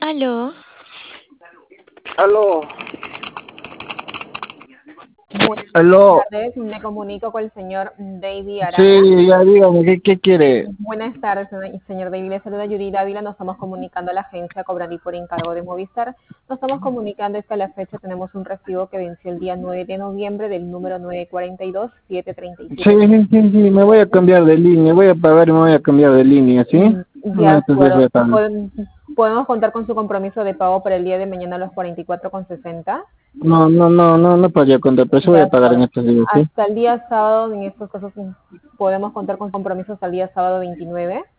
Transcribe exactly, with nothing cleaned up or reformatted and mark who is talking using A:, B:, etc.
A: Aló.
B: Aló.
C: Buenas
B: Aló.
C: tardes, me comunico con el señor David Arana.
B: Sí, ya dígame, ¿qué, qué quiere?
C: Buenas tardes, señor David. Le saluda Yuri Dávila. Nos estamos comunicando a la agencia Cobrandi por encargo de Movistar. Nos estamos comunicando es que a la fecha tenemos un recibo que venció el día nueve de noviembre del número nueve cuatro dos, siete tres
B: Sí,
C: siete.
B: sí, sí, sí, me voy a cambiar de línea, voy a pagar y me voy a cambiar de línea, ¿sí?
C: Mm, De
B: No, entonces voy
C: acuerdo.
B: a pagar.
C: Podem- Podemos contar con su compromiso de pago para el día de mañana a las cuarenta y cuatro con sesenta.
B: No, no, no, no, no podría contar, pero sí
C: De
B: voy a pagar en
C: acuerdo.
B: estos días, ¿sí?
C: Hasta el día sábado, en estos casos, podemos contar con compromisos hasta el día sábado veintinueve.